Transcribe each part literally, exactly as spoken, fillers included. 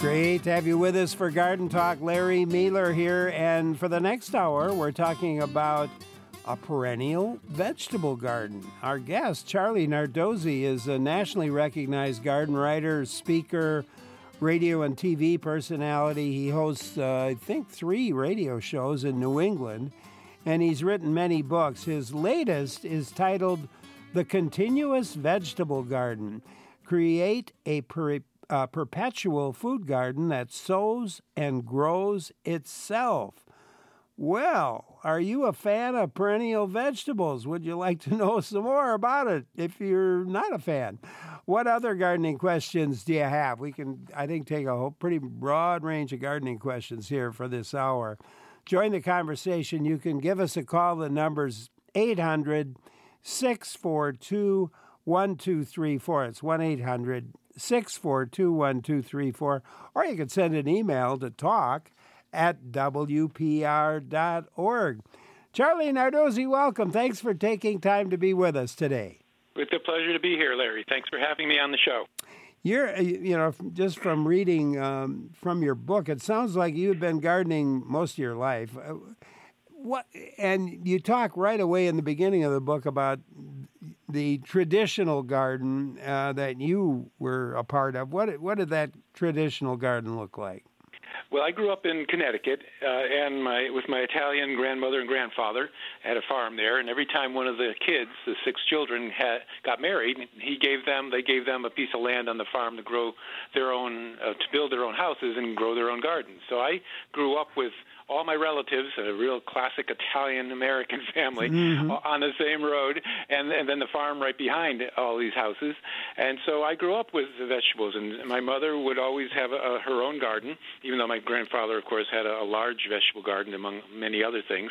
Great to have you with us for Garden Talk. Larry Mealer here, and for the next hour, we're talking about a perennial vegetable garden. Our guest, Charlie Nardozzi, is a nationally recognized garden writer, speaker, radio and T V personality. He hosts, uh, I think, three radio shows in New England, and he's written many books. His latest is titled The Continuous Vegetable Garden. Create a per- uh, perpetual food garden that sows and grows itself. Well, are you a fan of perennial vegetables? Would you like to know some more about it if you're not a fan? What other gardening questions do you have? We can, I think, take a whole pretty broad range of gardening questions here for this hour. Join the conversation. You can give us a call. The number's eight hundred, six four two, one two three four. It's one eight hundred, six four two, one two three four. Or you can send an email to talk at W P R dot org. Charlie Nardozzi, welcome. Thanks for taking time to be with us today. It's a pleasure to be here, Larry. Thanks for having me on the show. You're, you know, just from reading um, from your book, it sounds like you've been gardening most of your life. What? And you talk right away in the beginning of the book about the traditional garden uh, that you were a part of. What, what did that traditional garden look like? Well, I grew up in Connecticut, uh, and my with my Italian grandmother and grandfather had a farm there. And every time one of the kids, the six children, had got married, he gave them they gave them a piece of land on the farm to grow their own, uh, to build their own houses and grow their own gardens. So I grew up with all my relatives, a real classic Italian-American family, mm-hmm. on the same road, and, and then the farm right behind all these houses. And so I grew up with the vegetables, and my mother would always have a, her own garden, even though my grandfather, of course, had a, a large vegetable garden, among many other things.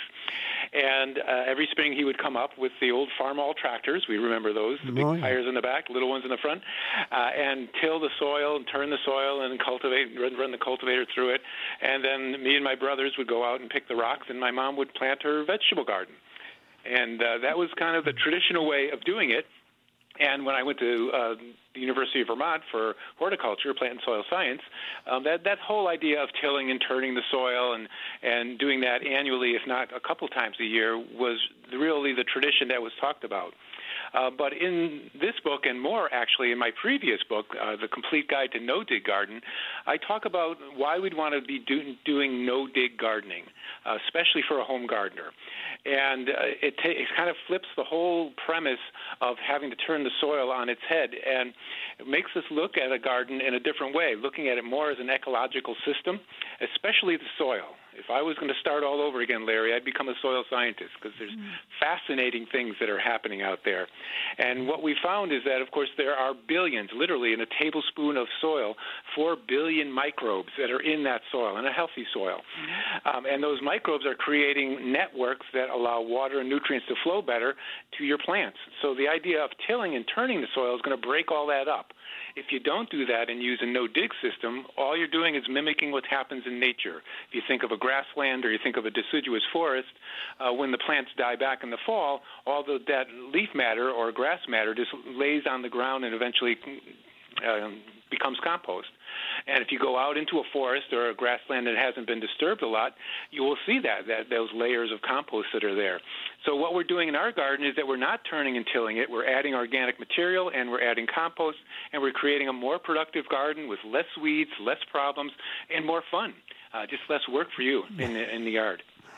And uh, every spring he would come up with the old Farmall tractors. We remember those, the big oh, yeah. tires in the back, little ones in the front, uh, and till the soil and turn the soil and cultivate, run, run the cultivator through it. And then me and my brothers would go out and pick the rocks, and my mom would plant her vegetable garden. And uh, that was kind of the traditional way of doing it. And when I went to uh, the University of Vermont for horticulture, plant and soil science, um, that, that whole idea of tilling and turning the soil and, and doing that annually, if not a couple times a year, was really the tradition that was talked about. Uh, but in this book, and more actually in my previous book, uh, The Complete Guide to No-Dig Garden, I talk about why we'd want to be do, doing no-dig gardening, uh, especially for a home gardener. And uh, it, ta- it kind of flips the whole premise of having to turn the soil on its head, and it makes us look at a garden in a different way, looking at it more as an ecological system, especially the soil. If I was going to start all over again, Larry, I'd become a soil scientist because there's mm. fascinating things that are happening out there. And what we found is that, of course, there are billions, literally in a tablespoon of soil, four billion microbes that are in that soil, in a healthy soil. Mm. Um, and those microbes are creating networks that allow water and nutrients to flow better to your plants. So the idea of tilling and turning the soil is going to break all that up. If you don't do that and use a no-dig system, all you're doing is mimicking what happens in nature. If you think of a grassland or you think of a deciduous forest, uh, when the plants die back in the fall, all the, that leaf matter or grass matter just lays on the ground and eventually uh, becomes compost. And if you go out into a forest or a grassland that hasn't been disturbed a lot, you will see that, that those layers of compost that are there. So what we're doing in our garden is that we're not turning and tilling it. We're adding organic material, and we're adding compost, and we're creating a more productive garden with less weeds, less problems, and more fun. Uh, just less work for you in the, in the yard.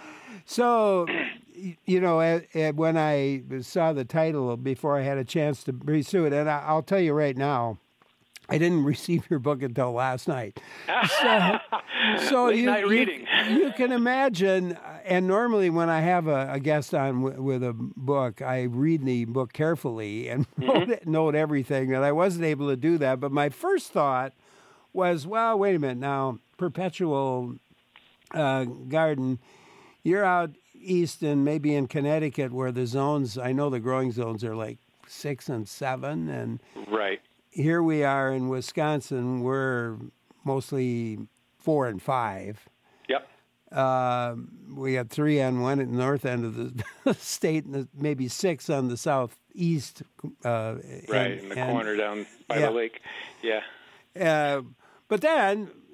So, you know, when I saw the title before I had a chance to pursue it, and I'll tell you right now, I didn't receive your book until last night. So, so Late you, night reading. you, you can imagine, and normally when I have a, a guest on w- with a book, I read the book carefully and mm-hmm. note, note everything, and I wasn't able to do that. But my first thought was, well, wait a minute now, perpetual uh, garden, you're out east and maybe in Connecticut where the zones, I know the growing zones are like six and seven, and right. Here we are in Wisconsin. We're mostly four and five. Yep. Uh, we got three on one at the north end of the state, and maybe six on the southeast. Uh, right, and, in the and, corner down by yeah. the lake. Yeah. Uh, but then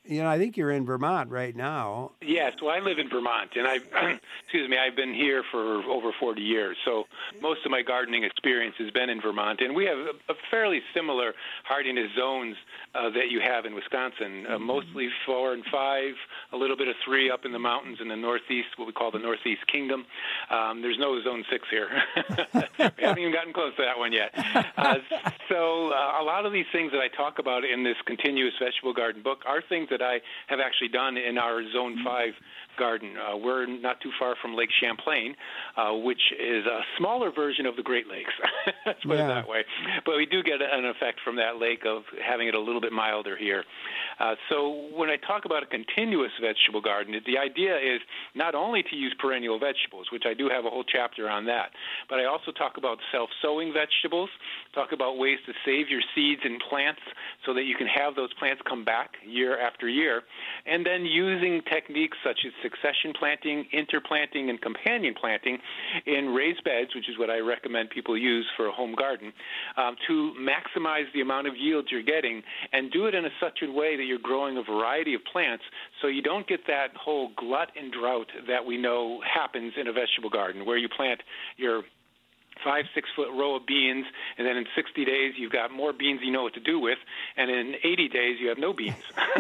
you know, I think you're in Vermont right now. Yes, well, I live in Vermont, and I, excuse me, I've been here for over forty years. So most of my gardening experience has been in Vermont, and we have a, a fairly similar hardiness zones uh, that you have in Wisconsin. Uh, mostly four and five, a little bit of three up in the mountains in the northeast, what we call the Northeast Kingdom. Um, there's no zone six here. We haven't even gotten close to that one yet. Uh, so uh, a lot of these things that I talk about in this continuous vegetable garden book are things that I have actually done in our zone five garden. Uh, we're not too far from Lake Champlain, uh, which is a smaller version of the Great Lakes. Let's put Yeah. it that way. But we do get an effect from that lake of having it a little bit milder here. Uh, so when I talk about a continuous vegetable garden, the idea is not only to use perennial vegetables, which I do have a whole chapter on that, but I also talk about self-sowing vegetables, talk about ways to save your seeds in plants so that you can have those plants come back year after year, and then using techniques such as succession planting, interplanting, and companion planting in raised beds, which is what I recommend people use for a home garden, um, to maximize the amount of yields you're getting, and do it in a such a way that you're growing a variety of plants so you don't get that whole glut and drought that we know happens in a vegetable garden, where you plant your five, six-foot row of beans, and then in sixty days you've got more beans you know what to do with, and in eighty days you have no beans.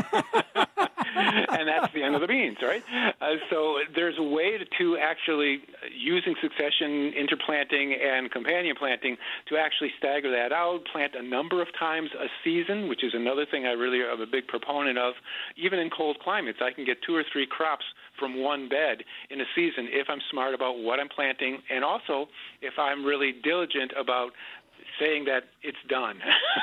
And that's the end of the beans, right? Uh, so there's a way to, to actually, using succession, interplanting, and companion planting, to actually stagger that out, plant a number of times a season, which is another thing I really am a big proponent of. Even in cold climates, I can get two or three crops from one bed in a season if I'm smart about what I'm planting, and also if I'm really diligent about saying that it's done.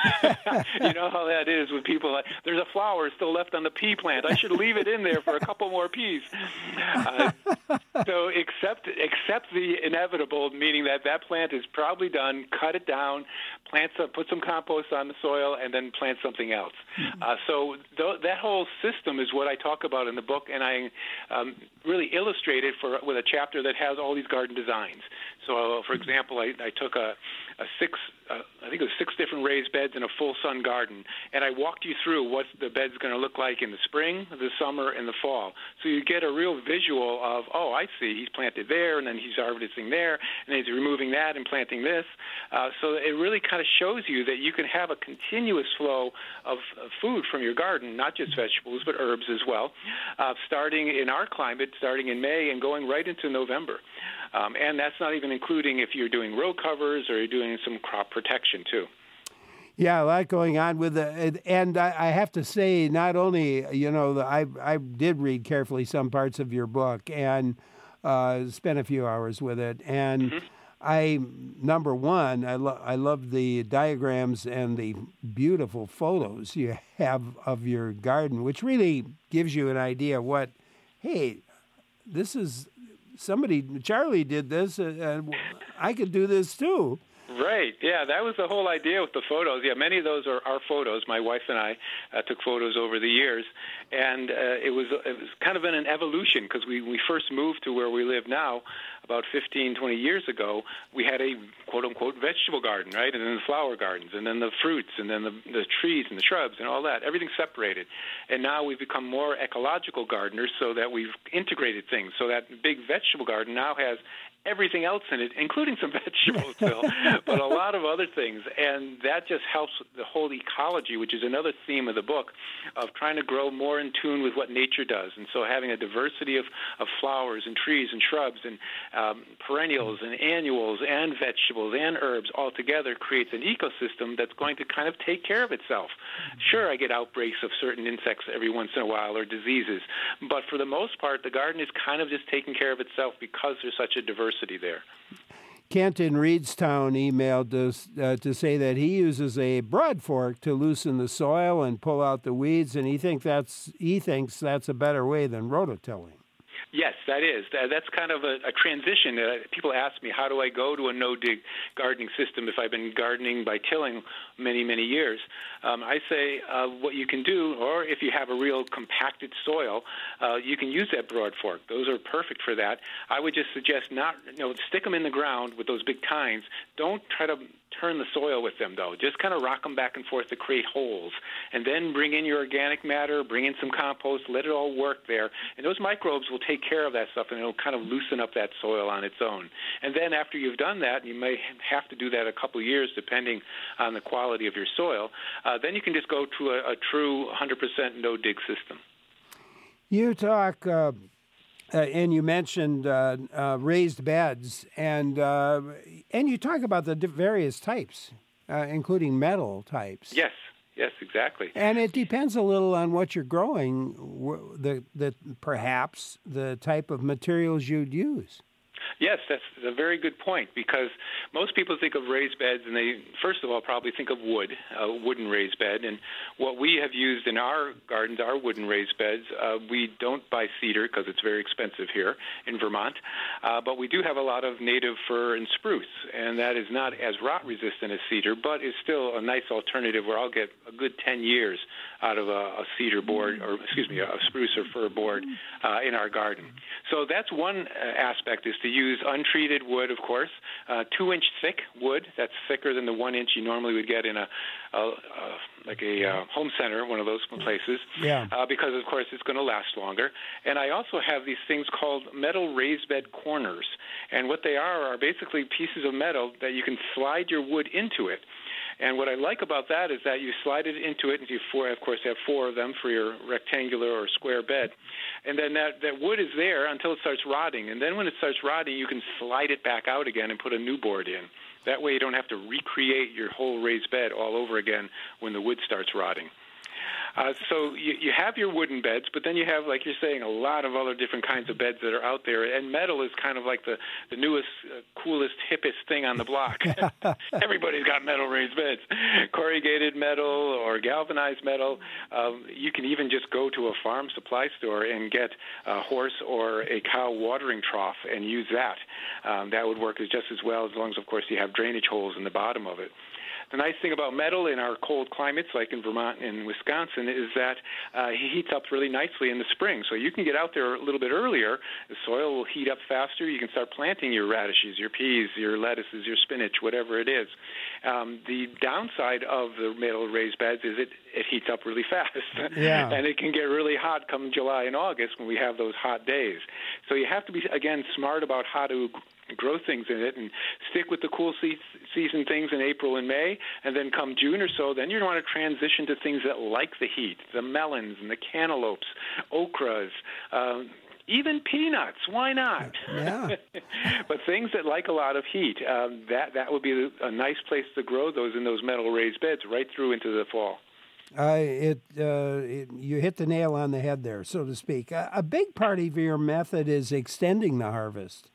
You know how that is with people. Like, there's a flower still left on the pea plant. I should leave it in there for a couple more peas. Uh, so accept accept the inevitable, meaning that that plant is probably done. Cut it down, plant some, put some compost on the soil, and then plant something else. Uh, so th- that whole system is what I talk about in the book, and I um, really illustrate it for with a chapter that has all these garden designs. So, uh, for example, I, I took a, a six, uh, I think it was six different raised beds in a full sun garden, and I walked you through what the bed's going to look like in the spring, the summer, and the fall. So you get a real visual of, oh, I see, he's planted there, and then he's harvesting there, and then he's removing that and planting this. Uh, so it really kind of shows you that you can have a continuous flow of, of food from your garden, not just vegetables, but herbs as well, uh, starting in our climate, starting in May and going right into November. Um, and that's not even including if you're doing row covers or you're doing some crop protection, too. Yeah, a lot going on with the, and I, I have to say, not only, you know, the, I I did read carefully some parts of your book and uh, spent a few hours with it, and mm-hmm. I, number one, I, lo- I love the diagrams and the beautiful photos you have of your garden, which really gives you an idea of what, hey, this is, somebody, Charlie did this, and I could do this too. Right. Yeah, that was the whole idea with the photos. Yeah, many of those are our photos. My wife and I uh, took photos over the years, and uh, it was it was kind of in an evolution because we, we first moved to where we live now about fifteen, twenty years ago. We had a quote-unquote vegetable garden, right, and then the flower gardens, and then the fruits, and then the, the trees and the shrubs and all that. Everything separated. And now we've become more ecological gardeners so that we've integrated things. So that big vegetable garden now has everything else in it, including some vegetables still, but a lot of other things. And that just helps the whole ecology, which is another theme of the book, of trying to grow more in tune with what nature does. And so having a diversity of, of flowers and trees and shrubs and um, perennials and annuals and vegetables and herbs all together creates an ecosystem that's going to kind of take care of itself. Sure, I get outbreaks of certain insects every once in a while or diseases, but for the most part, the garden is kind of just taking care of itself because there's such a diversity there. Kent in Reedstown emailed us uh, to say that he uses a broad fork to loosen the soil and pull out the weeds, and he think that's he thinks that's a better way than rototilling. Yes, that is. That's kind of a, a transition. Uh, people ask me, how do I go to a no-dig gardening system if I've been gardening by tilling many, many years? Um, I say uh, what you can do, or if you have a real compacted soil, uh, you can use that broad fork. Those are perfect for that. I would just suggest not, you know, stick them in the ground with those big tines. Don't try to turn the soil with them, though. Just kind of rock them back and forth to create holes. And then bring in your organic matter, bring in some compost, let it all work there. And those microbes will take care of that stuff, and it'll kind of loosen up that soil on its own. And then after you've done that, you may have to do that a couple of years depending on the quality of your soil, uh, then you can just go to a, a true one hundred percent no-dig system. You talk, uh, uh, and you mentioned uh, uh, raised beds, and uh, and you talk about the various types, uh, including metal types. Yes. Yes, exactly. And it depends a little on what you're growing, the, the perhaps the type of materials you'd use. Yes, that's a very good point, because most people think of raised beds and they, first of all, probably think of wood, a wooden raised bed. And what we have used in our gardens, our wooden raised beds, uh, we don't buy cedar because it's very expensive here in Vermont, uh, but we do have a lot of native fir and spruce, and that is not as rot resistant as cedar, but is still a nice alternative where I'll get a good ten years out of a, a cedar board, or excuse me, a spruce or fir board uh, in our garden. So that's one aspect, is to use untreated wood, of course, uh, two-inch thick wood. That's thicker than the one inch you normally would get in a, a, a like a uh, home center, one of those places, yeah. uh, because, of course, it's going to last longer. And I also have these things called metal raised bed corners. And what they are are basically pieces of metal that you can slide your wood into it. And what I like about that is that you slide it into it, and you, four, of course, have four of them for your rectangular or square bed. And then that, that wood is there until it starts rotting. And then when it starts rotting, you can slide it back out again and put a new board in. That way you don't have to recreate your whole raised bed all over again when the wood starts rotting. Uh, so you, you have your wooden beds, but then you have, like you're saying, a lot of other different kinds of beds that are out there. And metal is kind of like the, the newest, uh, coolest, hippest thing on the block. Everybody's got metal raised beds. Corrugated metal or galvanized metal. Um, you can even just go to a farm supply store and get a horse or a cow watering trough and use that. Um, that would work just as well, as long as, of course, you have drainage holes in the bottom of it. The nice thing about metal in our cold climates, like in Vermont and Wisconsin, is that uh, it heats up really nicely in the spring. So you can get out there a little bit earlier. The soil will heat up faster. You can start planting your radishes, your peas, your lettuces, your spinach, whatever it is. Um, the downside of the metal raised beds is it, it heats up really fast. Yeah. And it can get really hot come July and August when we have those hot days. So you have to be, again, smart about how to grow things in it and stick with the cool se- season things in April and May, and then come June or so, then you want to transition to things that like the heat, the melons and the cantaloupes, okras, um, even peanuts. Why not? Yeah. But things that like a lot of heat, um, that, that would be a nice place to grow those in those metal raised beds right through into the fall. Uh, it, uh, it you hit the nail on the head there, so to speak. A, a big part of your method is extending the harvest.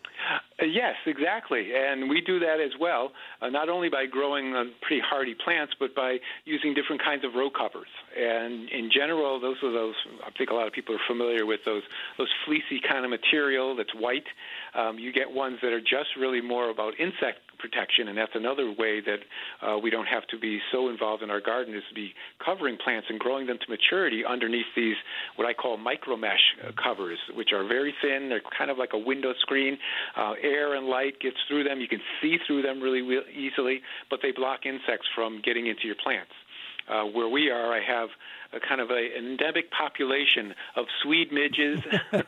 Uh, yes, exactly. And we do that as well, uh, not only by growing uh, pretty hardy plants, but by using different kinds of row covers. And in general, those are those, I think a lot of people are familiar with those, those fleecy kind of material that's white. Um, you get ones that are just really more about insect protection, and that's another way that uh, we don't have to be so involved in our garden, is to be covering plants and growing them to maturity underneath these, what I call micro mesh uh, covers, which are very thin. They're kind of like a window screen. Uh, air and light gets through them. You can see through them really re- easily, but they block insects from getting into your plants. Uh, where we are, I have a kind of a endemic population of Swede midges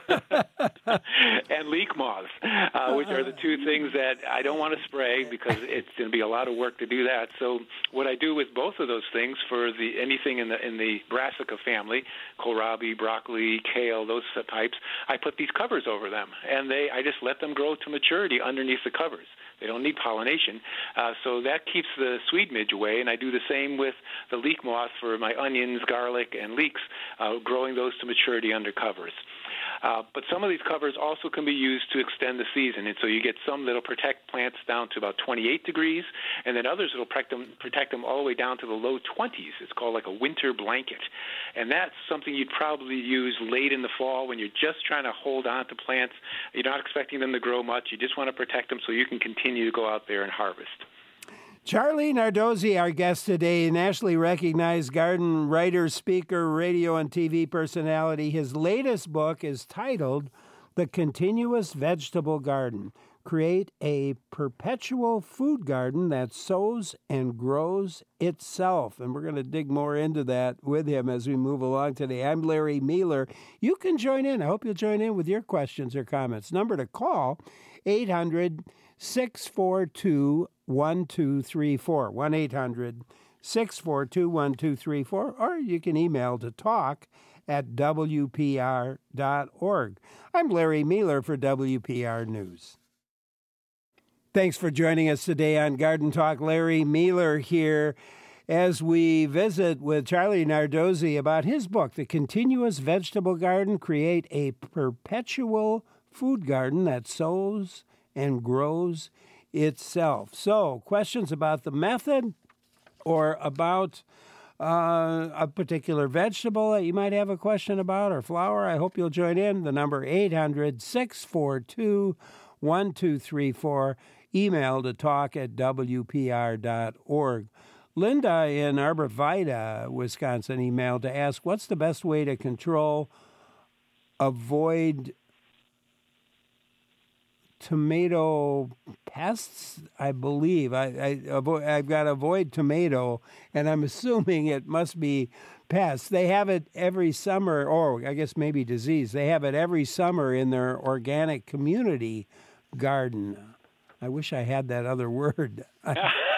and leek moths, uh, which are the two things that I don't want to spray because it's going to be a lot of work to do that. So what I do with both of those things, for the anything in the in the brassica family, kohlrabi, broccoli, kale, those types, I put these covers over them, and they I just let them grow to maturity underneath the covers. They don't need pollination, uh, so that keeps the Swede midge away, and I do the same with the leek moth for my onions, garlic, and leeks, uh, growing those to maturity under covers. Uh, but some of these covers also can be used to extend the season, and so you get some that will protect plants down to about twenty-eight degrees, and then others that will protect them, protect them all the way down to the low twenties. It's called like a winter blanket, and that's something you'd probably use late in the fall when you're just trying to hold on to plants. You're not expecting them to grow much. You just want to protect them so you can continue to go out there and harvest. Charlie Nardozzi, our guest today, nationally recognized garden writer, speaker, radio and T V personality. His latest book is titled The Continuous Vegetable Garden, create a perpetual food garden that sows and grows itself. And we're going to dig more into that with him as we move along today. I'm Larry Mealer. You can join in. I hope you'll join in with your questions or comments. Number to call, eight hundred, six four two, one two three four, one eight hundred, six four two, one two three four, or you can email to talk at W P R dot org. I'm Larry Mealer for W P R News. Thanks for joining us today on Garden Talk. Larry Mealer here as we visit with Charlie Nardozzi about his book, The Continuous Vegetable Garden, Create a Perpetual Food Garden that Sows and Grows Itself. So, questions about the method or about uh, a particular vegetable that you might have a question about, or flower, I hope you'll join in. The number eight hundred, six four two, one two three four. Email to talk at W P R dot org. Linda in Arbor Vitae, Wisconsin, emailed to ask, what's the best way to control, avoid tomato pests, I believe. I, I avoid, I've got to avoid tomato, and I'm assuming it must be pests. They have it every summer, or I guess maybe disease. They have it every summer in their organic community garden. I wish I had that other word. uh,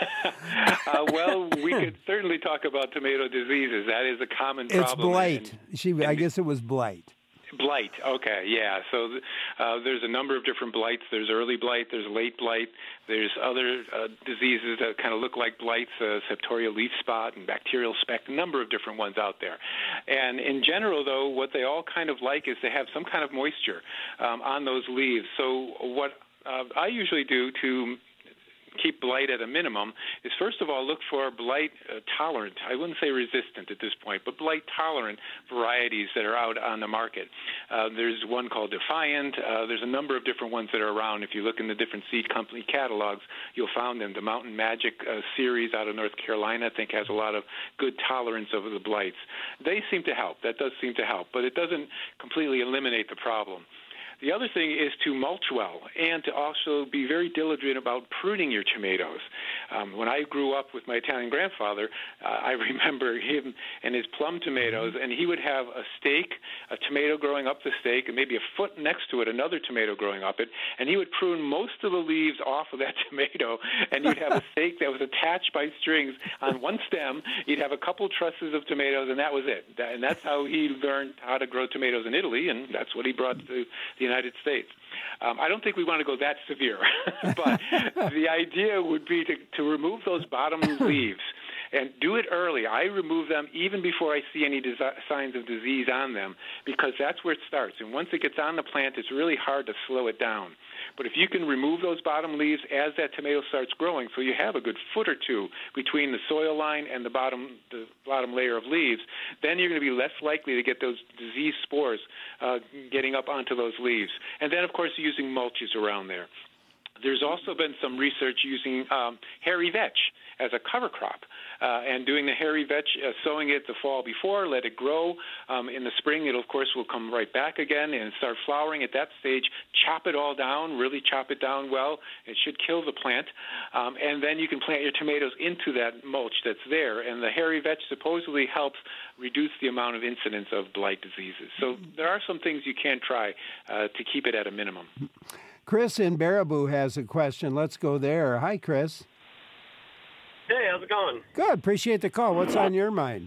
well, we could certainly talk about tomato diseases. That is a common problem. It's blight. And, she, and I guess it was blight. Blight, okay, yeah. So uh, there's a number of different blights. There's early blight, there's late blight, there's other uh, diseases that kind of look like blights, uh, septoria leaf spot and bacterial speck, a number of different ones out there. And in general, though, what they all kind of like is to have some kind of moisture um, on those leaves. So what uh, I usually do to keep blight at a minimum is, first of all, look for blight uh, tolerant. I wouldn't say resistant at this point, but blight tolerant varieties that are out on the market. Uh, there's one called Defiant. Uh, there's a number of different ones that are around. If you look in the different seed company catalogs, you'll find them. The Mountain Magic uh, series out of North Carolina, I think, has a lot of good tolerance over the blights. They seem to help. That does seem to help, but it doesn't completely eliminate the problem. The other thing is to mulch well and to also be very diligent about pruning your tomatoes. Um, when I grew up with my Italian grandfather, uh, I remember him and his plum tomatoes, and he would have a stake, a tomato growing up the stake, and maybe a foot next to it, another tomato growing up it, and he would prune most of the leaves off of that tomato, and you'd have a stake that was attached by strings on one stem. You'd have a couple trusses of tomatoes, and that was it. And that's how he learned how to grow tomatoes in Italy, and that's what he brought to the United States. Um, I don't think we want to go that severe, but the idea would be to, to remove those bottom leaves and do it early. I remove them even before I see any desi- signs of disease on them, because that's where it starts. And once it gets on the plant, it's really hard to slow it down. But if you can remove those bottom leaves as that tomato starts growing, so you have a good foot or two between the soil line and the bottom the bottom layer of leaves, then you're going to be less likely to get those disease spores uh, getting up onto those leaves. And then, of course, using mulches around there. There's also been some research using um, hairy vetch as a cover crop, uh, and doing the hairy vetch, uh, sowing it the fall before, let it grow. Um, in the spring, it, of course, will come right back again and start flowering. At that stage, chop it all down, really chop it down well. It should kill the plant. Um, and then you can plant your tomatoes into that mulch that's there. And the hairy vetch supposedly helps reduce the amount of incidence of blight diseases. So there are some things you can try uh, to keep it at a minimum. Chris in Baraboo has a question. Let's go there. Hi, Chris. Hey, how's it going? Good. Appreciate the call. What's on your mind?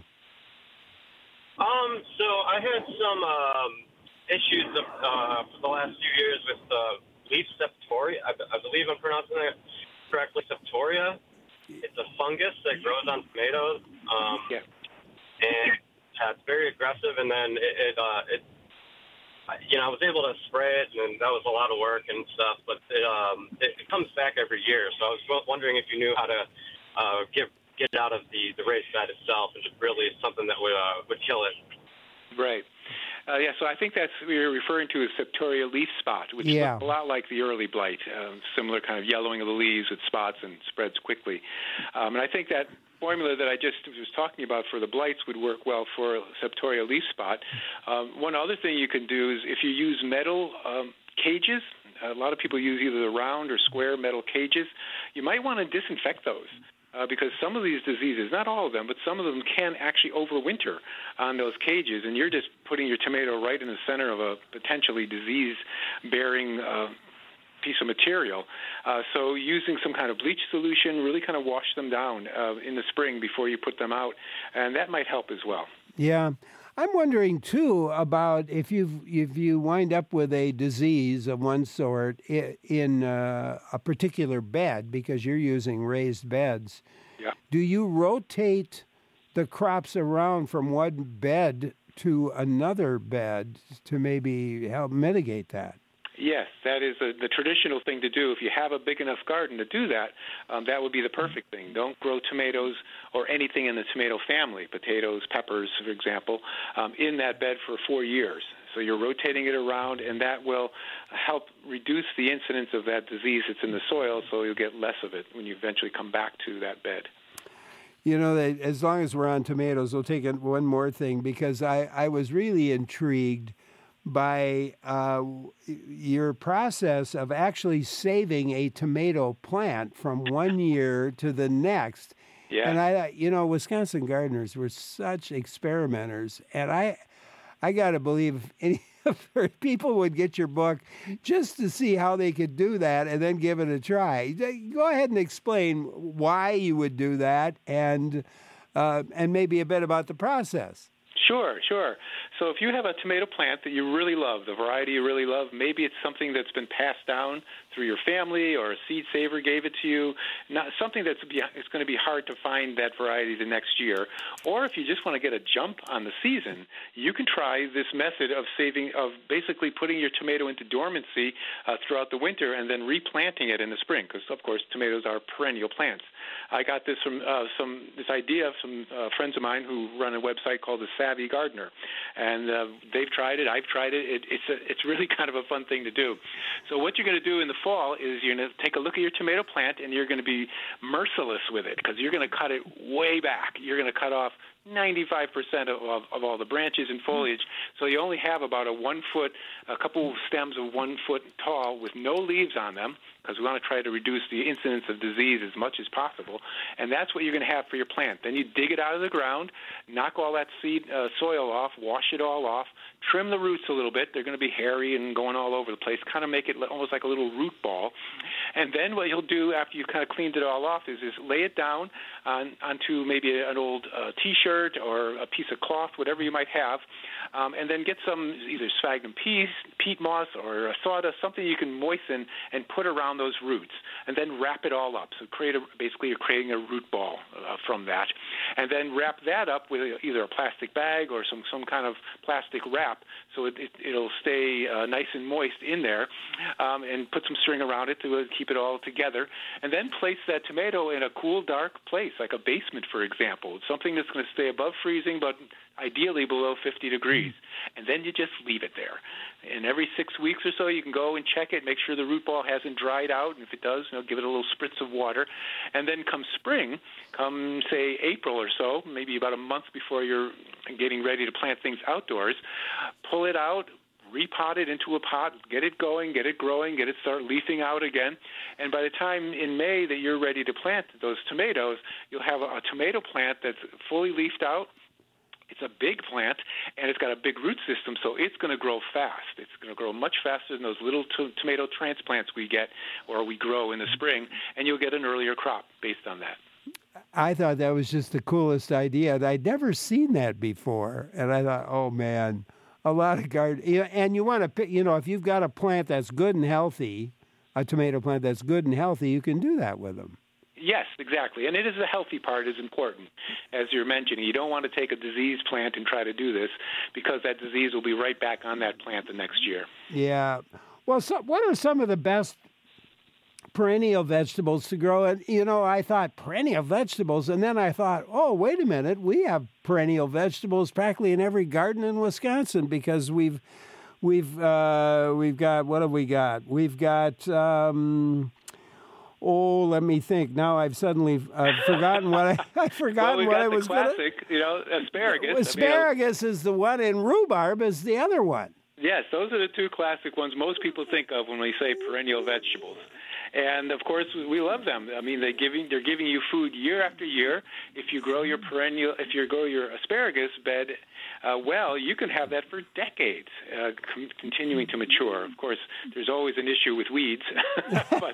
Um, so I had some um, issues uh, for the last few years with uh, leaf septoria. I, I believe I'm pronouncing it correctly. Septoria. It's a fungus that grows on tomatoes. Um, yeah. And uh, it's very aggressive. And then it, it, uh, it, you know, I was able to spray it, and that was a lot of work and stuff. But it, um, it, it comes back every year. So I was wondering if you knew how to Uh, get get it out of the, the raised bed itself, and just really something that would uh, would kill it. Right. Uh, yeah, so I think that's what you're referring to as Septoria leaf spot, which yeah. looks a lot like the early blight, um, similar kind of yellowing of the leaves with spots and spreads quickly. Um, and I think that formula that I just was talking about for the blights would work well for Septoria leaf spot. Um, one other thing you can do is if you use metal um, cages, a lot of people use either the round or square metal cages. You might want to disinfect those. Uh, because some of these diseases, not all of them, but some of them can actually overwinter on those cages, and you're just putting your tomato right in the center of a potentially disease-bearing uh, piece of material. Uh, so using some kind of bleach solution, really kind of wash them down uh, in the spring before you put them out, and that might help as well. Yeah. I'm wondering, too, about if you if you wind up with a disease of one sort in uh, a particular bed, because you're using raised beds, yeah. do you rotate the crops around from one bed to another bed to maybe help mitigate that? Yes, that is a, the traditional thing to do. If you have a big enough garden to do that, um, that would be the perfect thing. Don't grow tomatoes or anything in the tomato family, potatoes, peppers, for example, um, in that bed for four years. So you're rotating it around, and that will help reduce the incidence of that disease that's in the soil, so you'll get less of it when you eventually come back to that bed. You know, as long as we're on tomatoes, we'll take one more thing, because I, I was really intrigued by uh, your process of actually saving a tomato plant from one year to the next. Yeah. And I, you know, Wisconsin gardeners were such experimenters, and I, I got to believe any people would get your book just to see how they could do that and then give it a try. Go ahead and explain why you would do that, and uh, and maybe a bit about the process. Sure, sure. So if you have a tomato plant that you really love, the variety you really love, maybe it's something that's been passed down through your family, or a seed saver gave it to you, not something that's it's going to be hard to find that variety the next year. Or if you just want to get a jump on the season, you can try this method of saving, of basically putting your tomato into dormancy uh, throughout the winter and then replanting it in the spring, because, of course, tomatoes are perennial plants. I got this from uh, some this idea from uh, friends of mine who run a website called The Savvy Gardener, and uh, they've tried it. I've tried it. it it's a, it's really kind of a fun thing to do. So what you're going to do in the fall is you're going to take a look at your tomato plant, and you're going to be merciless with it, because you're going to cut it way back. You're going to cut off ninety-five percent of, of, of all the branches and foliage, so you only have about a one foot, a couple stems of one foot tall with no leaves on them, because we want to try to reduce the incidence of disease as much as possible, and that's what you're going to have for your plant. Then you dig it out of the ground, knock all that seed uh, soil off, wash it all off, trim the roots a little bit. They're going to be hairy and going all over the place, kind of make it almost like a little root ball. And then what you'll do after you've kind of cleaned it all off is, is lay it down on, onto maybe an old uh, T-shirt or a piece of cloth, whatever you might have, um, and then get some either sphagnum peat, peat moss, or a sawdust, something you can moisten and put around those roots, and then wrap it all up. So create a, basically you're creating a root ball uh, from that, and then wrap that up with either a plastic bag or some, some kind of plastic wrap, so it, it, it'll stay uh, nice and moist in there, um, and put some string around it to uh, keep it all together, and then place that tomato in a cool, dark place, like a basement, for example, something that's going to stay above freezing, but ideally below fifty degrees, and then you just leave it there. And every six weeks or so, you can go and check it, make sure the root ball hasn't dried out, and if it does, you know, give it a little spritz of water. And then come spring, come, say, April or so, maybe about a month before you're getting ready to plant things outdoors, pull it out, repot it into a pot, get it going, get it growing, get it start leafing out again. And by the time in May that you're ready to plant those tomatoes, you'll have a, a tomato plant that's fully leafed out. It's a big plant, and it's got a big root system, so it's going to grow fast. It's going to grow much faster than those little to- tomato transplants we get or we grow in the spring, and you'll get an earlier crop based on that. I thought that was just the coolest idea. I'd never seen that before, and I thought, oh, man, a lot of garden. And you want to pick, you know, if you've got a plant that's good and healthy, a tomato plant that's good and healthy, you can do that with them. Yes, exactly. And it is the healthy part is important, as you're mentioning. You don't want to take a diseased plant and try to do this, because that disease will be right back on that plant the next year. Yeah. Well, so what are some of the best perennial vegetables to grow? And, you know, I thought perennial vegetables, and then I thought, oh, wait a minute, we have perennial vegetables practically in every garden in Wisconsin, because we've we've uh, we've got, what have we got? We've got... Um, Oh, let me think. Now I've suddenly uh, forgotten what I I've forgotten well, what I was going to. Well, we got the classic, gonna... you know, asparagus. Asparagus I mean, is the one, and rhubarb is the other one. Yes, those are the two classic ones most people think of when we say perennial vegetables. And of course, we love them. I mean, they giving they're giving you food year after year. If you grow your perennial, if you grow your asparagus bed uh, well, you can have that for decades, uh, c- continuing to mature. Of course, there's always an issue with weeds, but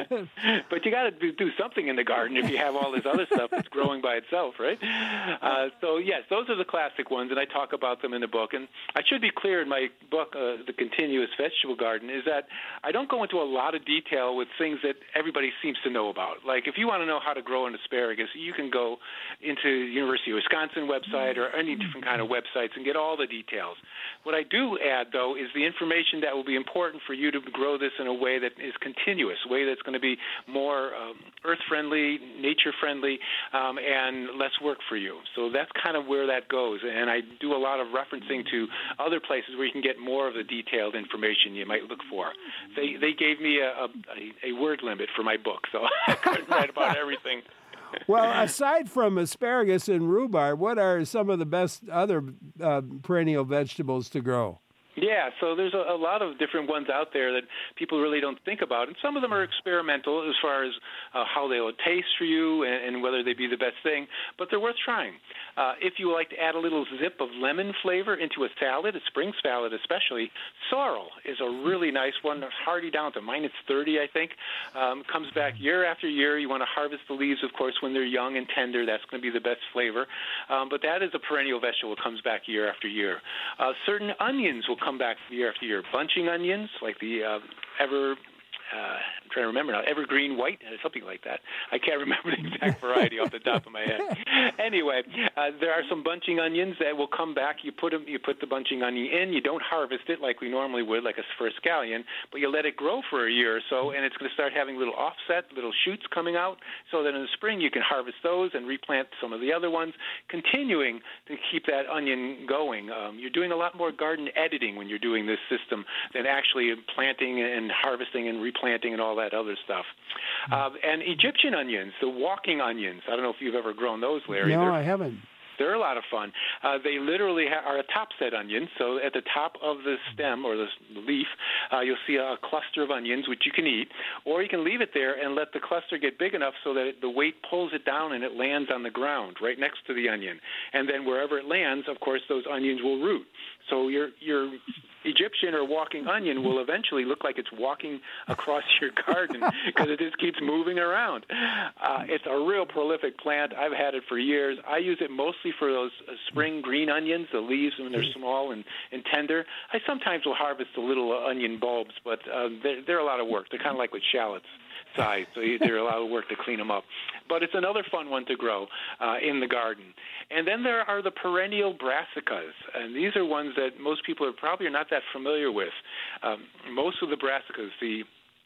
but you got to do, do something in the garden if you have all this other stuff that's growing by itself, right? Uh, so yes, those are the classic ones, and I talk about them in the book. And I should be clear in my book, uh, The Continuous Vegetable Garden, is that I don't go into a lot of detail with things that everybody seems to know about. Like if you want to know how to grow an asparagus, you can go into University of Wisconsin website or any different kind of websites and get all the details. What I do add, though, is the information that will be important for you to grow this in a way that is continuous, a way that's going to be more um, earth-friendly, nature-friendly, um, and less work for you. So that's kind of where that goes. And I do a lot of referencing to other places where you can get more of the detailed information you might look for. They they gave me a, a, a word limit for my book, so I couldn't write about everything. Well, aside from asparagus and rhubarb, what are some of the best other uh, perennial vegetables to grow? Yeah, so there's a, a lot of different ones out there that people really don't think about, and some of them are experimental as far as uh, how they will taste for you and, and whether they be the best thing, but they're worth trying. Uh, if you would like to add a little zip of lemon flavor into a salad, a spring salad especially, sorrel is a really nice one. It's hardy down to minus thirty, I think. Um, comes back year after year. You want to harvest the leaves, of course, when they're young and tender. That's going to be the best flavor. Um, but that is a perennial vegetable that comes back year after year. Uh, certain onions will come back year after year. Bunching onions, like the uh, ever... Uh, I'm trying to remember now, evergreen white, something like that. I can't remember the exact variety off the top of my head. Anyway, uh, there are some bunching onions that will come back. You put them, you put the bunching onion in. You don't harvest it like we normally would, like a for a scallion, but you let it grow for a year or so, and it's going to start having little offset, little shoots coming out, so that in the spring you can harvest those and replant some of the other ones, continuing to keep that onion going. Um, you're doing a lot more garden editing when you're doing this system than actually planting and harvesting and replanting. planting and all that other stuff. Uh, and Egyptian onions, the walking onions. I don't know if you've ever grown those, Larry. No, They're, I haven't. They're a lot of fun. Uh, they literally ha- are a top-set onion. So at the top of the stem or the leaf, uh, you'll see a cluster of onions, which you can eat, or you can leave it there and let the cluster get big enough so that it, the weight pulls it down and it lands on the ground right next to the onion. And then wherever it lands, of course, those onions will root. So your your Egyptian or walking onion will eventually look like it's walking across your garden because it just keeps moving around. Uh, it's a real prolific plant. I've had it for years. I use it mostly for those uh, spring green onions, the leaves when they're small and, and tender. I sometimes will harvest the little uh, onion bulbs, but uh, they're, they're a lot of work. They're kind of like with shallots size, so they're a lot of work to clean them up. But it's another fun one to grow uh, in the garden. And then there are the perennial brassicas, and these are ones that most people are probably not that familiar with. Um, most of the brassicas, the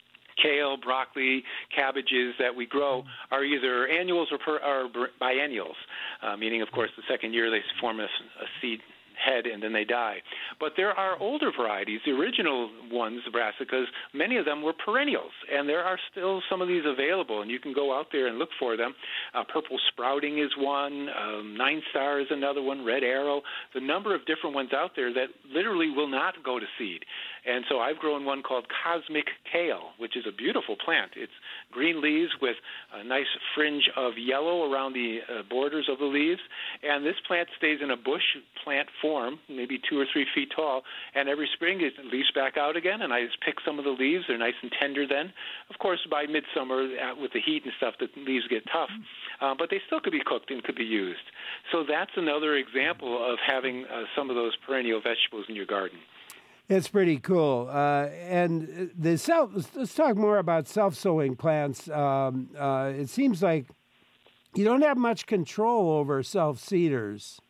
kale, broccoli, cabbages that we grow are either annuals or, per, or biennials, uh, meaning, of course, the second year they form a, a seed head and then they die. But there are older varieties, the original ones, the brassicas, many of them were perennials, and there are still some of these available, and you can go out there and look for them. Uh, purple sprouting is one, um, Nine Star is another one, Red Arrow, the number of different ones out there that literally will not go to seed. And so I've grown one called Cosmic Kale, which is a beautiful plant. It's green leaves with a nice fringe of yellow around the uh, borders of the leaves, and this plant stays in a bush plant form, maybe two or three feet tall, and every spring it leaves back out again, and I just pick some of the leaves. They're nice and tender then. Of course, by midsummer, uh, with the heat and stuff, the leaves get tough, uh, but they still could be cooked and could be used. So that's another example of having uh, some of those perennial vegetables in your garden. It's pretty cool. Uh, and the self, let's talk more about self-sowing plants. Um, uh, it seems like you don't have much control over self-seeders.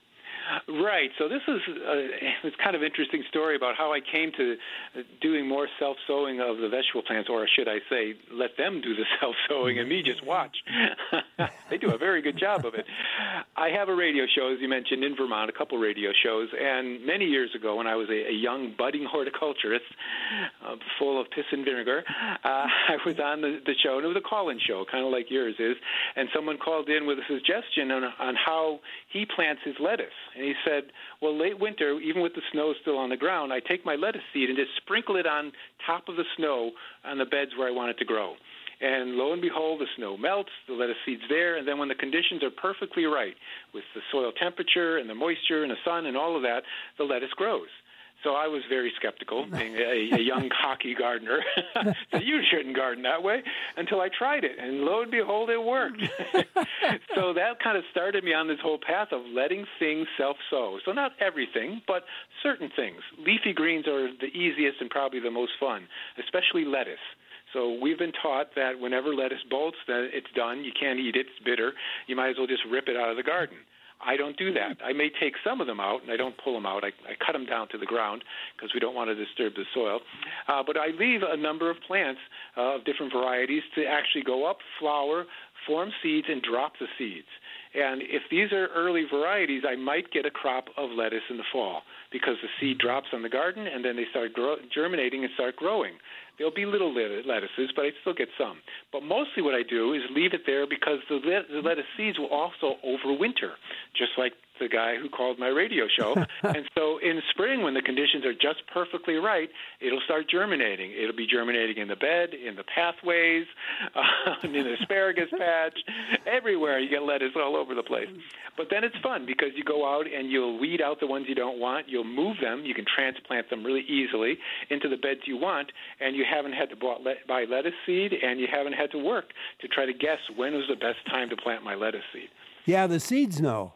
Right. So this is a, it's kind of interesting story about how I came to doing more self-sowing of the vegetable plants, or should I say, let them do the self-sowing and me just watch. They do a very good job of it. I have a radio show, as you mentioned, in Vermont, a couple radio shows, and many years ago when I was a, a young, budding horticulturist uh, full of piss and vinegar, uh, I was on the, the show, and it was a call-in show, kind of like yours is, and someone called in with a suggestion on, on how he plants his lettuce. And he said, well, late winter, even with the snow still on the ground, I take my lettuce seed and just sprinkle it on top of the snow on the beds where I want it to grow. And lo and behold, the snow melts, the lettuce seed's there, and then when the conditions are perfectly right, with the soil temperature and the moisture and the sun and all of that, the lettuce grows. So I was very skeptical, being a, a young, cocky gardener. So you shouldn't garden that way, until I tried it, and lo and behold, it worked. So that kind of started me on this whole path of letting things self-sow. So not everything, but certain things. Leafy greens are the easiest and probably the most fun, especially lettuce. So we've been taught that whenever lettuce bolts, that it's done. You can't eat it. It's bitter. You might as well just rip it out of the garden. I don't do that. I may take some of them out, and I don't pull them out. I, I cut them down to the ground because we don't want to disturb the soil. Uh, but I leave a number of plants uh, of different varieties to actually go up, flower, form seeds, and drop the seeds. And if these are early varieties, I might get a crop of lettuce in the fall because the seed drops on the garden, and then they start grow- germinating and start growing. There'll be little lettuces, but I still get some. But mostly what I do is leave it there because the, let- the lettuce seeds will also overwinter, just like the guy who called my radio show. And so in spring, when the conditions are just perfectly right, it'll start germinating. It'll be germinating in the bed, in the pathways, uh, in the asparagus patch, everywhere. You get lettuce all over the place. But then it's fun because you go out and you'll weed out the ones you don't want. You'll move them. You can transplant them really easily into the beds you want, and you haven't had to buy lettuce seed, and you haven't had to work to try to guess when was the best time to plant my lettuce seed. Yeah, the seeds know.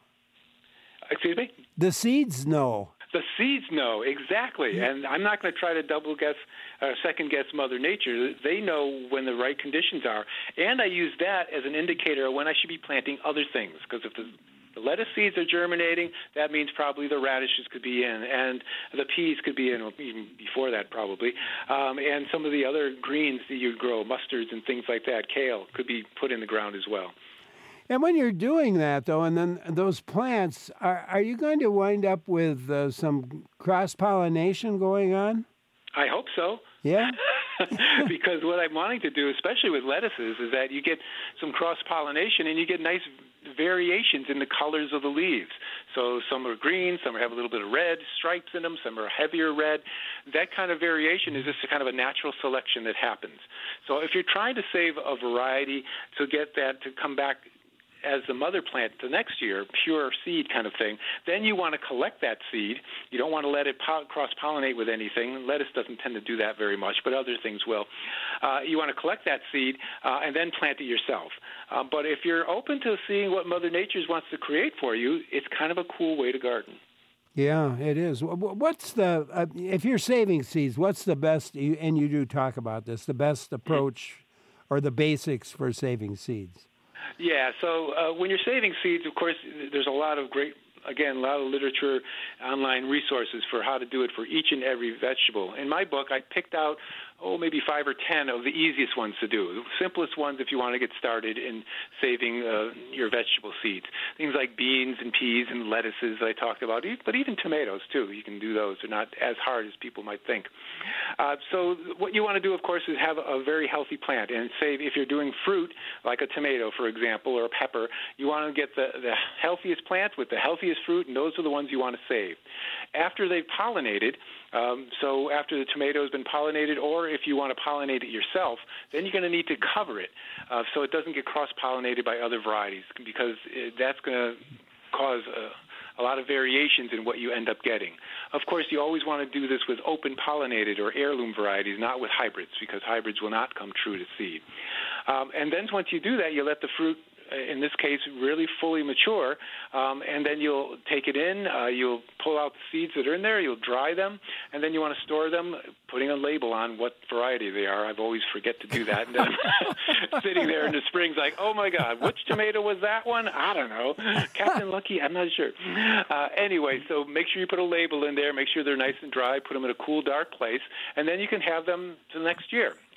Excuse me? The seeds know. The seeds know, exactly. And I'm not going to try to double guess or uh, second guess Mother Nature. They know when the right conditions are. And I use that as an indicator of when I should be planting other things. Because if the, the lettuce seeds are germinating, that means probably the radishes could be in, and the peas could be in, even before that probably. Um, and some of the other greens that you grow, mustards and things like that, kale, could be put in the ground as well. And when you're doing that, though, and then those plants, are, are you going to wind up with uh, some cross-pollination going on? I hope so. Yeah? Because what I'm wanting to do, especially with lettuces, is that you get some cross-pollination and you get nice variations in the colors of the leaves. So some are green, some have a little bit of red stripes in them, some are heavier red. That kind of variation is just a kind of a natural selection that happens. So if you're trying to save a variety to get that to come back as the mother plant the next year, pure seed kind of thing, then you want to collect that seed. You don't want to let it po- cross-pollinate with anything. Lettuce doesn't tend to do that very much, but other things will. Uh, you want to collect that seed uh, and then plant it yourself. Uh, but if you're open to seeing what Mother Nature wants to create for you, it's kind of a cool way to garden. Yeah, it is. What's the, uh, if you're saving seeds, what's the best, and you do talk about this, the best approach or the basics for saving seeds? Yeah, so uh, when you're saving seeds, of course, there's a lot of great, again, a lot of literature, online resources for how to do it for each and every vegetable. In my book, I picked out, oh, maybe five or ten of the easiest ones to do, the simplest ones if you want to get started in saving uh, your vegetable seeds. Things like beans and peas and lettuces I talked about, but even tomatoes, too. You can do those. They're not as hard as people might think. Uh, so what you want to do, of course, is have a very healthy plant. And save, if you're doing fruit, like a tomato, for example, or a pepper, you want to get the, the healthiest plant with the healthiest fruit, and those are the ones you want to save. After they've pollinated, um, so after the tomato has been pollinated, or if you want to pollinate it yourself, then you're going to need to cover it uh, so it doesn't get cross-pollinated by other varieties, because it, that's going to cause a, a lot of variations in what you end up getting. Of course, you always want to do this with open-pollinated or heirloom varieties, not with hybrids, because hybrids will not come true to seed. Um, and then once you do that, you let the fruit, in this case, really fully mature, um, and then you'll take it in, uh, you'll pull out the seeds that are in there, you'll dry them, and then you want to store them, putting a label on what variety they are. I've always forget to do that. And then sitting there in the springs like, oh, my God, which tomato was that one? I don't know. Captain Lucky? I'm not sure. Uh, anyway, so make sure you put a label in there, make sure they're nice and dry, put them in a cool, dark place, and then you can have them to the next year.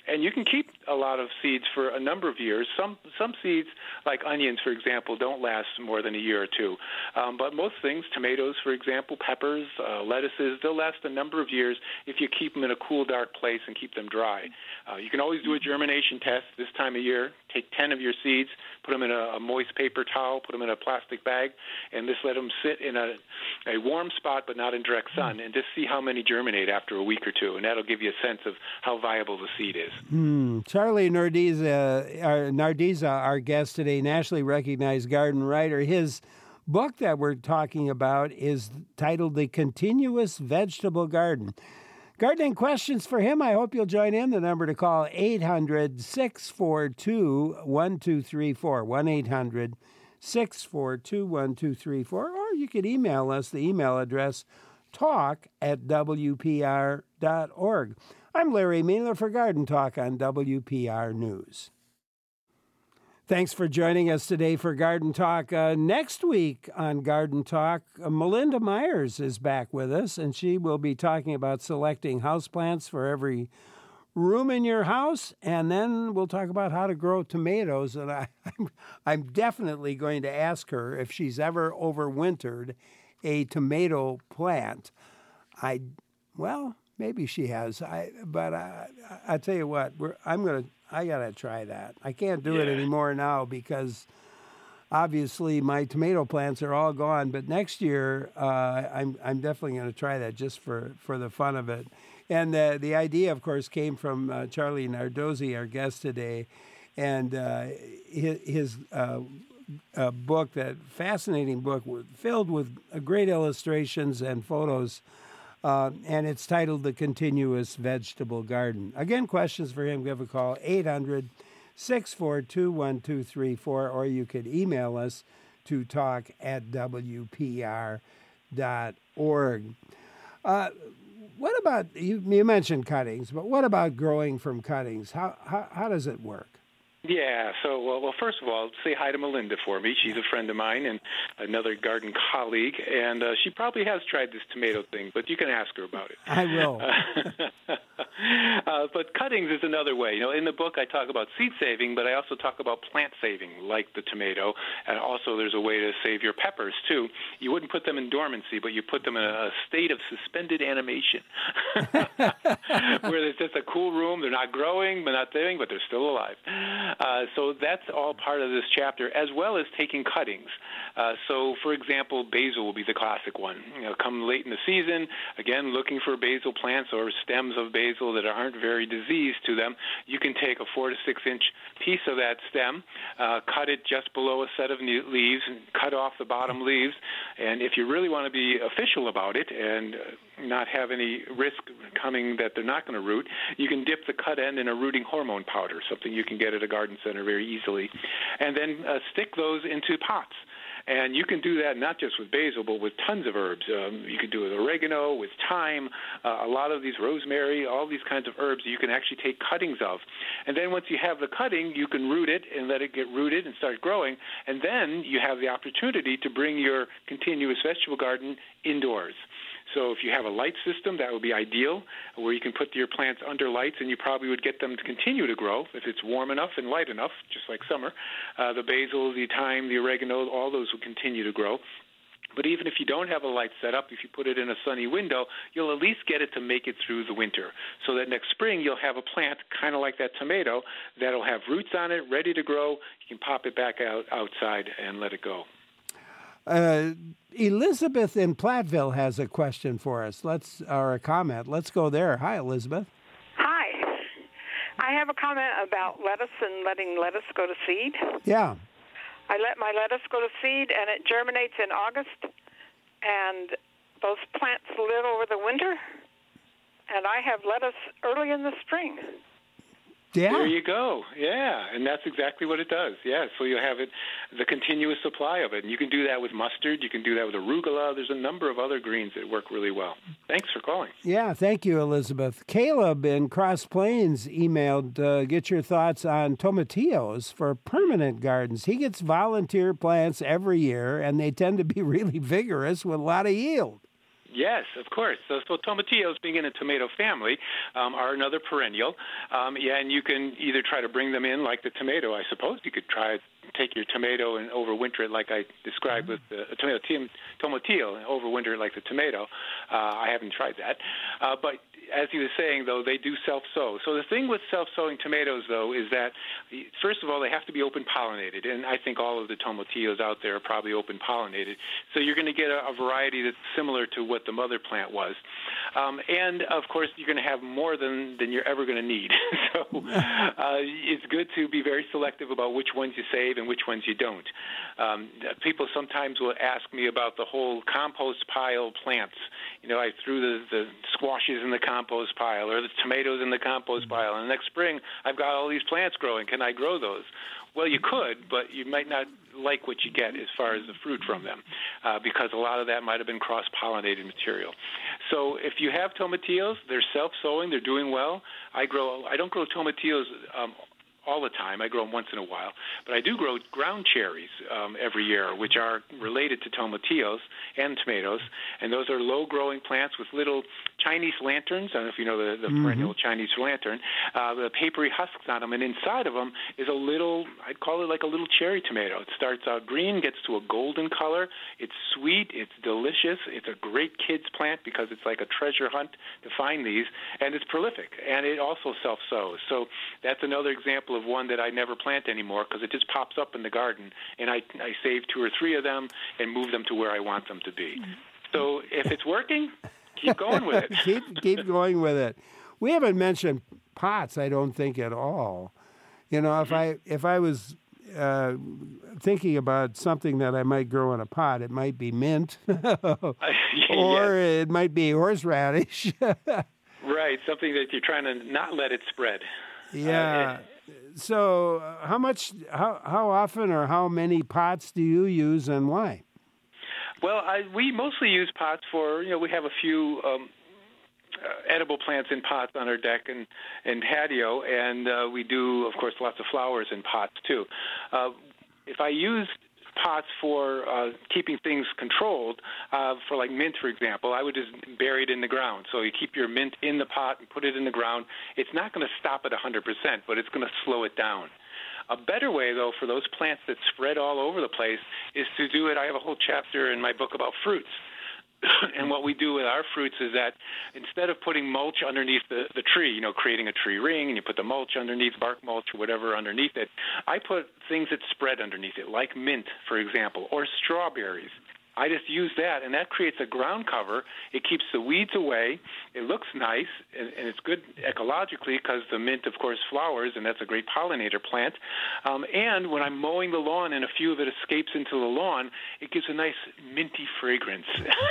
And you can keep a lot of seeds for a number of years. Some some seeds, like onions, for example, don't last more than a year or two. Um, but most things, tomatoes, for example, peppers, uh, lettuces, they'll last a number of years if you keep them in a cool, dark place and keep them dry. Uh, you can always do a germination test this time of year. Take ten of your seeds, put them in a, a moist paper towel, put them in a plastic bag, and just let them sit in a, a warm spot but not in direct sun, and just see how many germinate after a week or two, and that'll give you a sense of how viable the seed is. Hmm. Charlie Nardizza, our, Nardizza, our guest today, nationally recognized garden writer. His book that we're talking about is titled The Continuous Vegetable Garden. Gardening questions for him, I hope you'll join in. The number to call, eight hundred, six four two, one two three four, one eight hundred, six four two, one two three four, or you could email us, the email address, talk at w p r dot org. I'm Larry Mealer for Garden Talk on W P R News. Thanks for joining us today for Garden Talk. Uh, next week on Garden Talk, uh, Melinda Myers is back with us, and she will be talking about selecting houseplants for every room in your house, and then we'll talk about how to grow tomatoes. And I, I'm, I'm definitely going to ask her if she's ever overwintered a tomato plant. I, well, maybe she has. I, but I, I tell you what, we're, I'm gonna. I gotta try that. I can't do yeah. it anymore now because obviously my tomato plants are all gone. But next year, uh, I'm I'm definitely going to try that just for, for the fun of it. And uh, the idea, of course, came from uh, Charlie Nardozzi, our guest today, and uh, his, his uh, uh, book, that fascinating book, filled with great illustrations and photos. Uh, and it's titled The Continuous Vegetable Garden. Again, questions for him, give a call, eight hundred, six four two, one two three four, or you could email us to talk at w p r dot org. Uh, what about, you, you mentioned cuttings, but what about growing from cuttings? How, how, how does it work? Yeah, so, well, well, first of all, say hi to Melinda for me. She's a friend of mine and another garden colleague, and uh, she probably has tried this tomato thing, but you can ask her about it. I will. uh, but cuttings is another way. You know, in the book I talk about seed saving, but I also talk about plant saving, like the tomato, and also there's a way to save your peppers, too. You wouldn't put them in dormancy, but you put them in a state of suspended animation, where there's just a cool room. They're not growing, they're not living, but they're still alive. Uh, so that's all part of this chapter, as well as taking cuttings. Uh, so, for example, basil will be the classic one. You know, come late in the season, again, looking for basil plants or stems of basil that aren't very diseased to them. You can take a four to six inch piece of that stem, uh, cut it just below a set of leaves, and cut off the bottom leaves. And if you really want to be official about it and uh, not have any risk coming that they're not going to root, you can dip the cut end in a rooting hormone powder, something you can get at a garden center very easily, and then uh, stick those into pots. And you can do that not just with basil, but with tons of herbs. Um, you could do it with oregano, with thyme, uh, a lot of these rosemary, all these kinds of herbs you can actually take cuttings of. And then once you have the cutting, you can root it and let it get rooted and start growing. And then you have the opportunity to bring your continuous vegetable garden indoors. So if you have a light system, that would be ideal, where you can put your plants under lights, and you probably would get them to continue to grow if it's warm enough and light enough, just like summer. Uh, the basil, the thyme, the oregano, all those will continue to grow. But even if you don't have a light set up, if you put it in a sunny window, you'll at least get it to make it through the winter. So that next spring you'll have a plant kind of like that tomato that'll have roots on it, ready to grow. You can pop it back out outside and let it go. Uh, Elizabeth in Platteville has a question for us. Let's, or a comment. Let's go there. Hi, Elizabeth. Hi. I have a comment about lettuce and letting lettuce go to seed. Yeah. I let my lettuce go to seed, and it germinates in August, and those plants live over the winter, and I have lettuce early in the spring. Yeah. There you go. Yeah, and that's exactly what it does. Yeah, so you have it, the continuous supply of it. And you can do that with mustard. You can do that with arugula. There's a number of other greens that work really well. Thanks for calling. Yeah, thank you, Elizabeth. Caleb in Cross Plains emailed, uh, get your thoughts on tomatillos for permanent gardens. He gets volunteer plants every year, and they tend to be really vigorous with a lot of yield. Yes, of course. So, so tomatillos, being in a tomato family, um, are another perennial. Um, yeah, and you can either try to bring them in like the tomato. I suppose you could try take your tomato and overwinter it like I described with the uh, tomato tomatillo and overwinter it like the tomato. Uh, I haven't tried that, uh, but as he was saying, though, they do self-sow. So the thing with self-sowing tomatoes, though, is that, first of all, they have to be open-pollinated, and I think all of the tomatillos out there are probably open-pollinated. So you're going to get a, a variety that's similar to what the mother plant was. Um, and, of course, you're going to have more than, than you're ever going to need. so uh, it's good to be very selective about which ones you save and which ones you don't. Um, people sometimes will ask me about the whole compost pile plants. You know, I threw the, the squashes in the compost pile or the tomatoes in the compost pile, and next spring I've got all these plants growing. Can I grow those? Well, you could, but you might not like what you get as far as the fruit from them uh, because a lot of that might have been cross-pollinated material. So if you have tomatillos, they're self-sowing, they're doing well. I grow. I don't grow tomatillos um, all the time. I grow them once in a while. But I do grow ground cherries um, every year, which are related to tomatillos and tomatoes. And those are low-growing plants with little Chinese lanterns. I don't know if you know the, the mm-hmm. perennial Chinese lantern. Uh, the papery husks on them. And inside of them is a little, I'd call it like a little cherry tomato. It starts out green, gets to a golden color. It's sweet. It's delicious. It's a great kid's plant because it's like a treasure hunt to find these. And it's prolific. And it also self-sows. So that's another example of one that I never plant anymore because it just pops up in the garden, and I, I save two or three of them and move them to where I want them to be. So if it's working, keep going with it. keep keep going with it. We haven't mentioned pots, I don't think, at all. You know, if I if I was uh, thinking about something that I might grow in a pot, it might be mint, or yes. it might be horseradish. Right, something that you're trying to not let it spread. Yeah. Uh, it, So, uh, how much, how how often, or how many pots do you use, and why? Well, I, we mostly use pots for, you know, we have a few um, uh, edible plants in pots on our deck and, and patio, and uh, we do, of course, lots of flowers in pots too. Uh, if I use pots for uh, keeping things controlled, uh, for like mint, for example, I would just bury it in the ground. So you keep your mint in the pot and put it in the ground. It's not going to stop it one hundred percent, but it's going to slow it down. A better way, though, for those plants that spread all over the place is to do it. I have a whole chapter in my book about fruits. And what we do with our fruits is that instead of putting mulch underneath the, the tree, you know, creating a tree ring, and you put the mulch underneath, bark mulch or whatever underneath it, I put things that spread underneath it, like mint, for example, or strawberries. I just use that, and that creates a ground cover. It keeps the weeds away. It looks nice, and, and it's good ecologically because the mint, of course, flowers, and that's a great pollinator plant. Um, and when I'm mowing the lawn and a few of it escapes into the lawn, it gives a nice minty fragrance.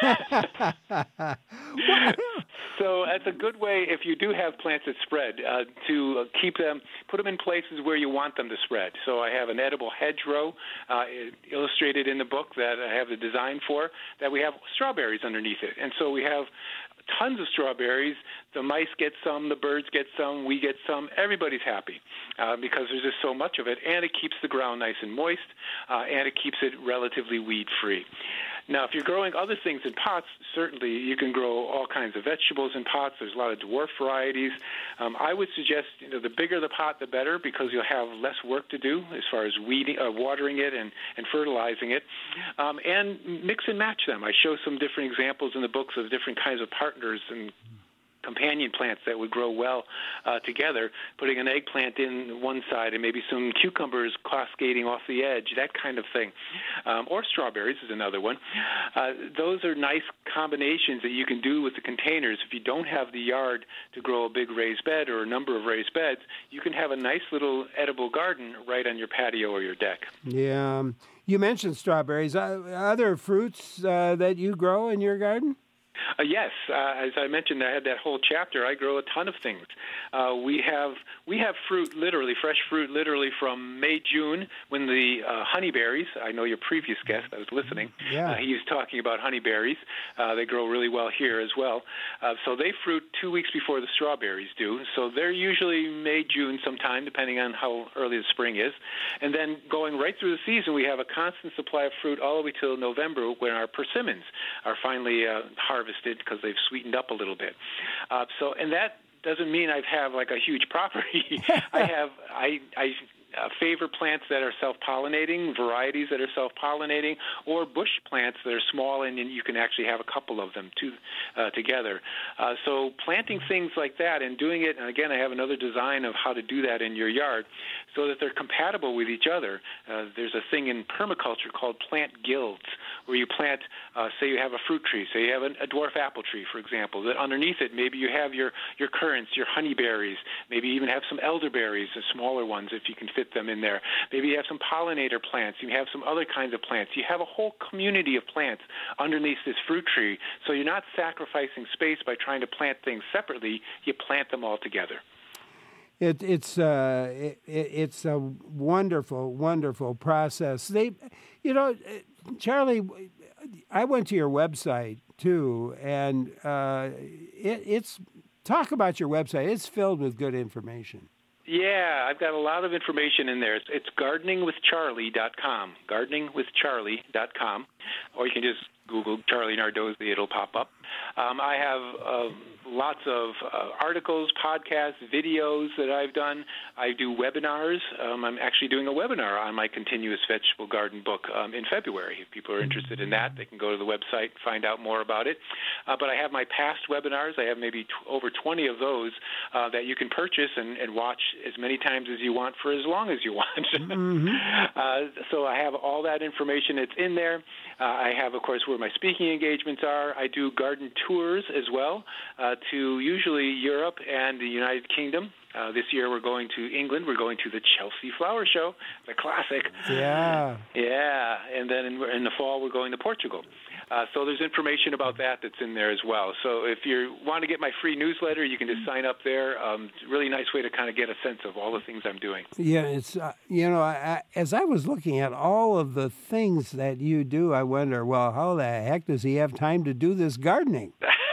So that's a good way, if you do have plants that spread, uh, to uh, keep them, put them in places where you want them to spread. So I have an edible hedgerow uh, illustrated in the book that I have the design for, that we have strawberries underneath it. And so we have tons of strawberries. The mice get some, the birds get some, we get some. Everybody's happy uh, because there's just so much of it, and it keeps the ground nice and moist, uh, and it keeps it relatively weed-free. Now, if you're growing other things in pots, certainly you can grow all kinds of vegetables in pots. There's a lot of dwarf varieties. Um, I would suggest, you know, the bigger the pot, the better, because you'll have less work to do as far as weeding, uh, watering it and, and fertilizing it. Um, and mix and match them. I show some different examples in the books of different kinds of partners and companion plants that would grow well uh, together, putting an eggplant in one side and maybe some cucumbers cascading off the edge, that kind of thing. Um, or strawberries is another one. Uh, those are nice combinations that you can do with the containers. If you don't have the yard to grow a big raised bed or a number of raised beds, you can have a nice little edible garden right on your patio or your deck. Yeah. Um, you mentioned strawberries. Uh, other fruits uh, that you grow in your garden? Uh, yes, uh, as I mentioned, I had that whole chapter. I grow a ton of things. Uh, we have we have fruit, literally fresh fruit, literally from May, June, when the uh, honeyberries. I know your previous guest. I was listening. Yeah. Uh, he was talking about honeyberries. Uh, they grow really well here as well. Uh, so they fruit two weeks before the strawberries do. So they're usually May, June, sometime, depending on how early the spring is. And then going right through the season, we have a constant supply of fruit all the way till November, when our persimmons are finally uh, harvested. harvested because they've sweetened up a little bit. Uh, so, and that doesn't mean I have like a huge property. I have I I. Uh, favor plants that are self-pollinating, varieties that are self-pollinating, or bush plants that are small, and you can actually have a couple of them too, uh, together. Uh, so planting things like that and doing it, and again, I have another design of how to do that in your yard so that they're compatible with each other. Uh, there's a thing in permaculture called plant guilds, where you plant, uh, say you have a fruit tree, say you have a dwarf apple tree, for example, that underneath it maybe you have your, your currants, your honeyberries, maybe even have some elderberries, the smaller ones if you can fit them in there. Maybe you have some pollinator plants. You have some other kinds of plants. You have a whole community of plants underneath this fruit tree. So you're not sacrificing space by trying to plant things separately. You plant them all together. It, it's uh, it, it's a wonderful, wonderful process. They, you know, Charlie, I went to your website too, and uh, it, it's talk about your website. It's filled with good information. Yeah, I've got a lot of information in there. It's, it's gardening with charlie dot com, gardening with charlie dot com, or you can just Google Charlie Nardozzi, it'll pop up. Um, I have uh, lots of uh, articles, podcasts, videos that I've done. I do webinars. Um, I'm actually doing a webinar on my continuous vegetable garden book um, in February. If people are interested in that, they can go to the website and find out more about it. Uh, but I have my past webinars. I have maybe t- over twenty of those uh, that you can purchase and, and watch as many times as you want for as long as you want. Mm-hmm. uh, so I have all that information. It's in there. Uh, I have, of course, where my speaking engagements are. I do garden tours as well uh, to usually Europe and the United Kingdom. Uh, this year we're going to England. We're going to the Chelsea Flower Show, the classic. Yeah. Yeah, and then in, in the fall we're going to Portugal. Uh, so there's information about that that's in there as well. So if you want to get my free newsletter, you can just sign up there. Um, it's a really nice way to kind of get a sense of all the things I'm doing. Yeah, it's uh, you know, I, I, as I was looking at all of the things that you do, I wonder, well, how the heck does he have time to do this gardening?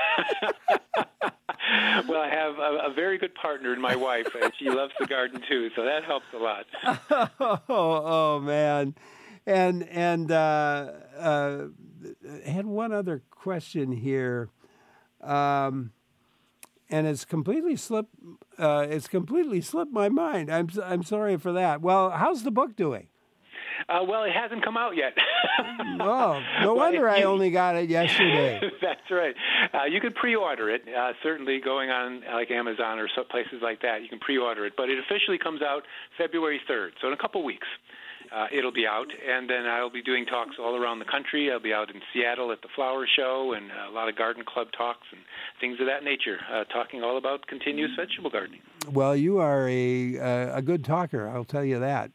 Well, I have a, a very good partner in my wife, and she loves the garden too, so that helps a lot. oh, oh, man. And, and uh, uh, I had one other question here, um, and it's completely slipped. Uh, it's completely slipped my mind. I'm I'm sorry for that. Well, how's the book doing? Uh, well, it hasn't come out yet. Oh, no well, wonder I you, only got it yesterday. That's right. Uh, you can pre-order it. Uh, certainly, going on like Amazon or some places like that, you can pre-order it. But it officially comes out February third, so in a couple weeks. Uh, it'll be out, and then I'll be doing talks all around the country. I'll be out in Seattle at the Flower Show and a lot of garden club talks and things of that nature, uh, talking all about continuous vegetable gardening. Well, you are a uh, a good talker, I'll tell you that.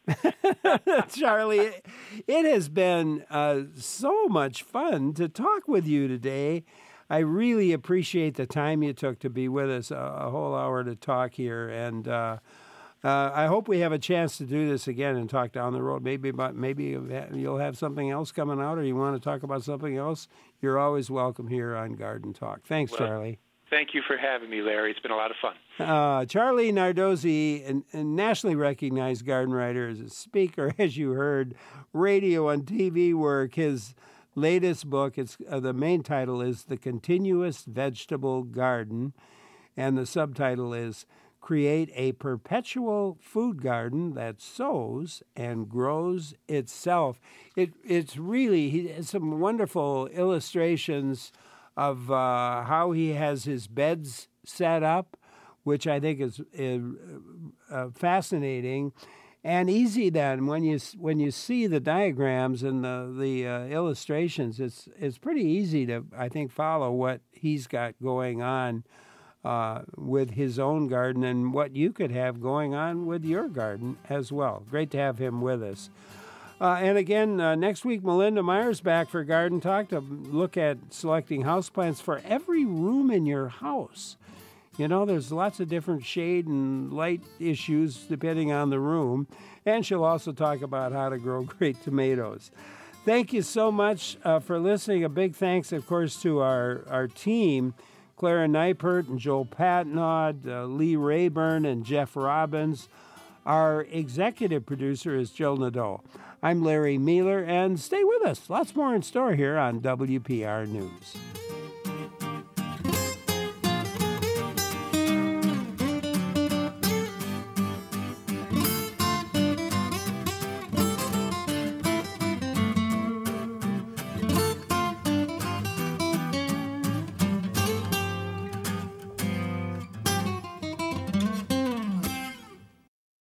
Charlie, it has been uh, so much fun to talk with you today. I really appreciate the time you took to be with us, a, a whole hour to talk here, and uh, Uh, I hope we have a chance to do this again and talk down the road. Maybe about, maybe you'll have something else coming out, or you want to talk about something else. You're always welcome here on Garden Talk. Thanks, well, Charlie. Thank you for having me, Larry. It's been a lot of fun. Uh, Charlie Nardozzi, a, a nationally recognized garden writer, is a speaker, as you heard, radio and T V work. His latest book, it's uh, the main title is The Continuous Vegetable Garden, and the subtitle is Create a Perpetual Food Garden That Sows and Grows Itself. It It's really, he has some wonderful illustrations of uh, how he has his beds set up, which I think is, is uh, fascinating and easy. Then when you when you see the diagrams and the the uh, illustrations, it's it's pretty easy to, I think, follow what he's got going on Uh, with his own garden and what you could have going on with your garden as well. Great to have him with us. Uh, and again, uh, next week, Melinda Meyer's back for Garden Talk to look at selecting houseplants for every room in your house. You know, there's lots of different shade and light issues depending on the room. And she'll also talk about how to grow great tomatoes. Thank you so much uh, for listening. A big thanks, of course, to our, our team, Clara Neipert and Joel Patnaud, uh, Lee Rayburn and Jeff Robbins. Our executive producer is Jill Nadeau. I'm Larry Mealer, and stay with us. Lots more in store here on W P R News.